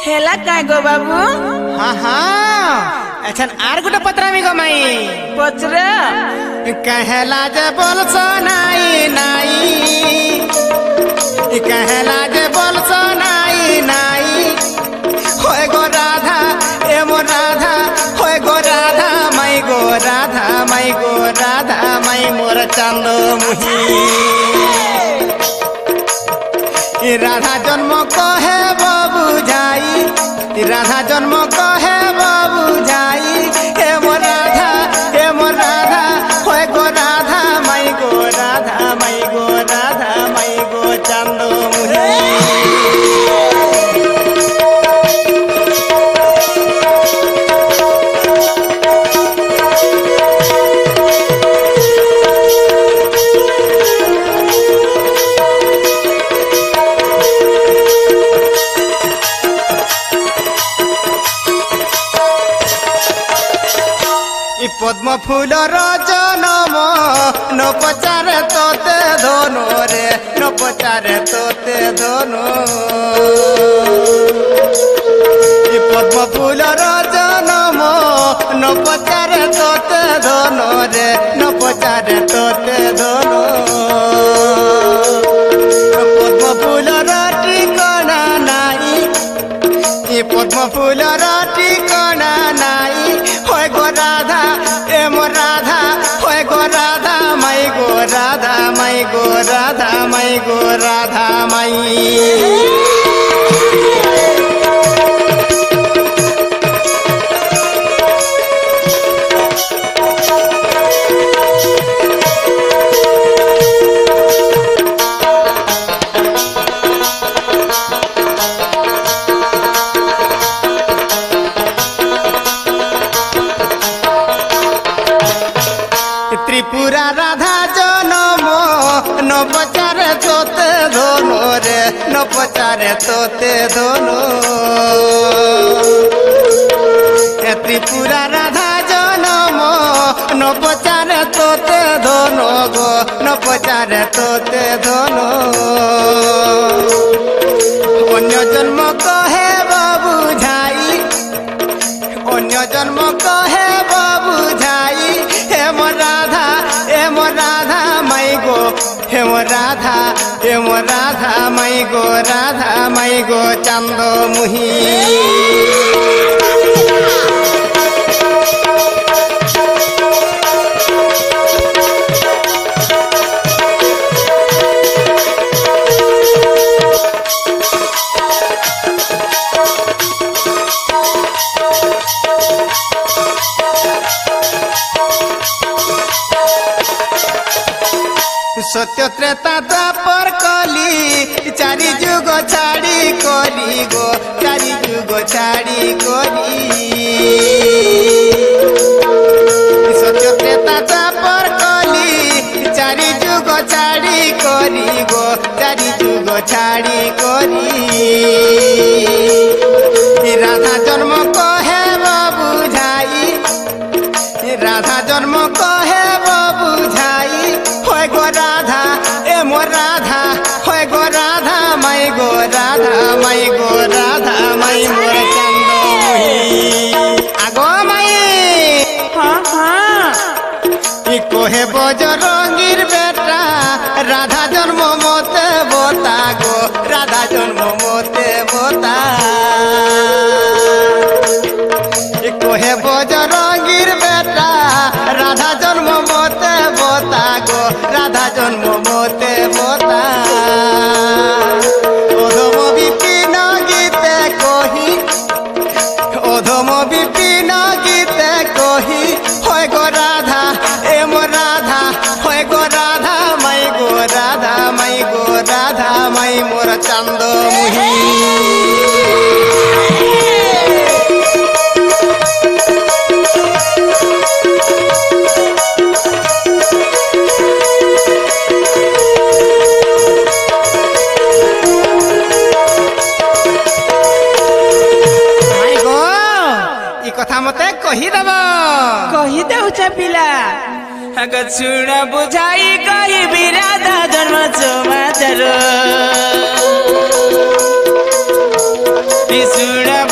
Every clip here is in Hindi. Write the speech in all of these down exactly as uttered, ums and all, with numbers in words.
हेला काय गो बाबू। हाँ हाँ अच्छा आर गुटे पत्रा में गो माई पचरा कहला जे बोलसो नाई नाई कहला जे बोलसो नाई नाई होय गो राधा ए मो राधा होय गो राधा माई गो राधा माई गो राधा माई मोर चांदो मुही राधा जन्म कहे बाबू जाई राधा जन्म कहे बाबू जाई हे मो राधा हे मो राधा होय गो राधा माई गो राधा माई गो राधा माई गो चांदो मुही पद्म फूल जनम न पचारे तोते धनो रे न पचारे तोते धनो पद्म फूल जनम न पचारे तोते धनो रे न पचारे तोते धनो पद्म फूल ठिकाना नाई पद्म फूल ठिकाना नाई होय गो राधा ए मो राधा होय गो राधा माई गो राधा माई गो राधा माई गो राधा माई त्रिपुरा राधा जनम न पचारे तोते धनो रे न पचारे तोते धनो त्रिपुरा राधा जनम न पचारे तोते धनो गो न पचारे तोते धनो अन्य जन्म कहे बाबू झाई अन्य जन्म कहे बाबू झाई हे मो राधा हे मो राधा माई गो हे मो राधा हे मो राधा माई गो राधा माई गो चांदो मुही सत्य त्रेता द्वापर कली चारि जुग छाड़ी कली गो चारि जुग छाड़ी कली सत्य त्रेता द्वापर कली चारि जुग छाड़ी कली गो चारि जुग छाड़ी कली राधा जन्म कहे बाबू झाई राधा जन्म कहे बाबू झाई होय गो राधा ए मो राधा होय गो राधा माई गो राधा माई गो राधा माई मोर चांदो मुही आगो माई हाँ हाँ ई कोहे बजरंगीर बेटा राधा जन्म मोते बोता गो राधा जन्म मोते बोता ई कोहे बजरंगीर बेटा राधा जन्म मोते बोता गो राधा जन्म मोते बोता ओधम विपिन गीते कही ओधम विपिन गीते कही होय गो राधा ए मो राधा होय गो राधा माई गो राधा माई गो राधा माई मोर चांदो मुही कथा मते कही दब कही दे पिला अगर सुन बुझाई कही भी राधा जन्म समाचार सुन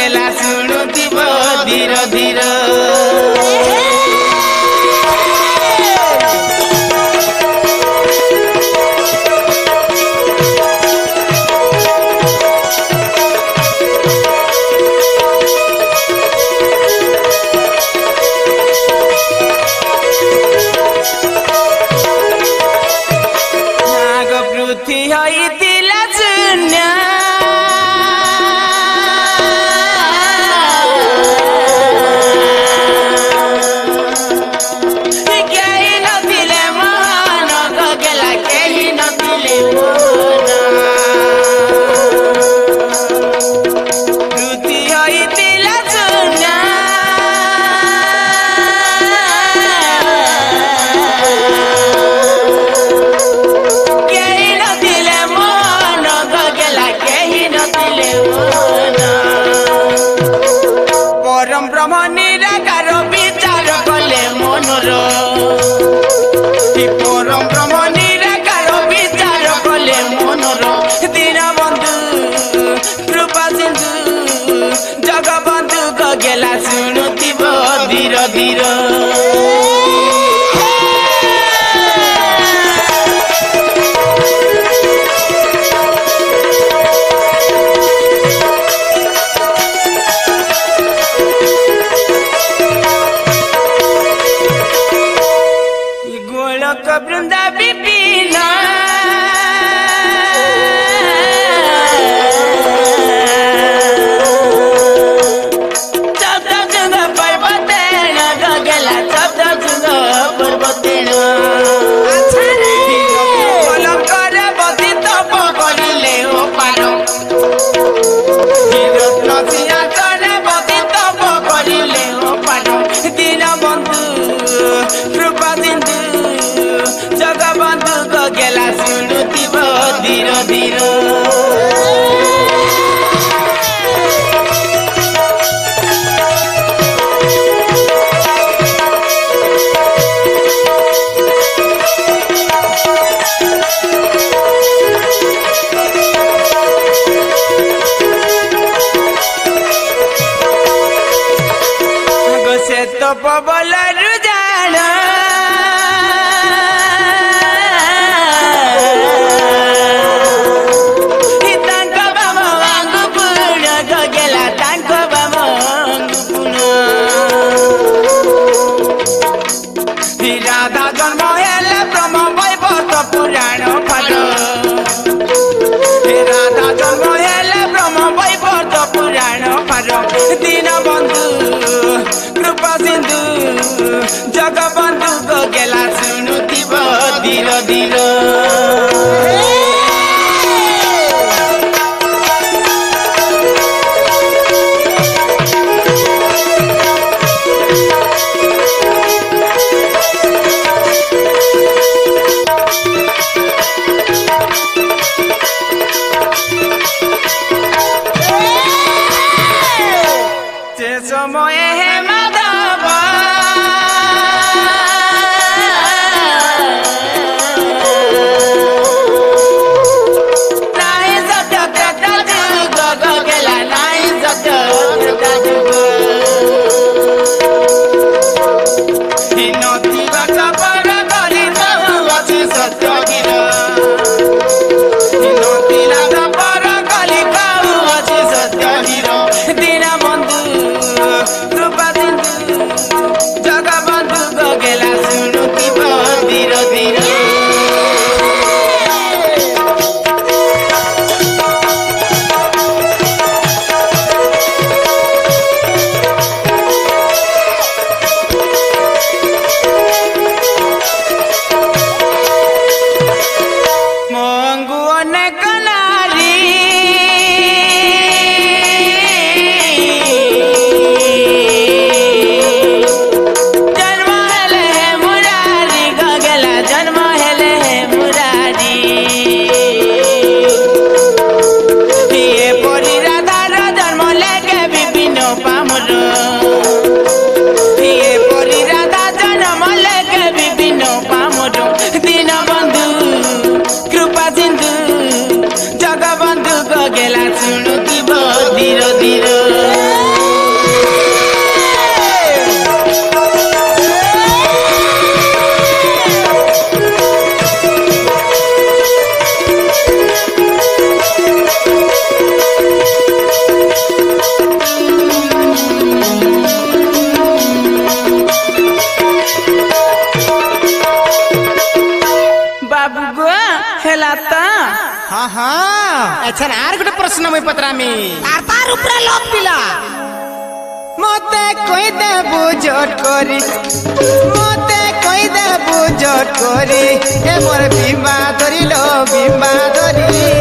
गेला शुणुथिब धीर धीर गेला शुणुथिब धीर धीर गोलक वृंदा विपिन गेला शुणुथिब धीर धीर से तो पबल रुझान राधा जन्म हेले ब्रह्म वैवर्त पुराण फाट राधा जन्म हेले ब्रह्म वैवर्त पुराण फाट दीन बंधु कृपा सिंधु जगबंधु को गेला शुणुथिब धीर धीर समय है माधव नहीं सत्य गग गेला नहीं सत्य नदी गट पर गरी अच्छी सत्य गिर नदी लाद पर गली अच्छी सत्य गिर दीन बंधु कृपा सिंधु जगबंधु को गेला शुणुथिब धीर धीर मंगु अनेक नारी हाँ हाँ अच्छा आर गोटे प्रश्न मुई पत्रामी तार तार ऊपर लोक पिला मते कोई दे बुझट करी मते कोई दे बुझट करी ए मोर बिम्बा धरी लो बिम्बा धरी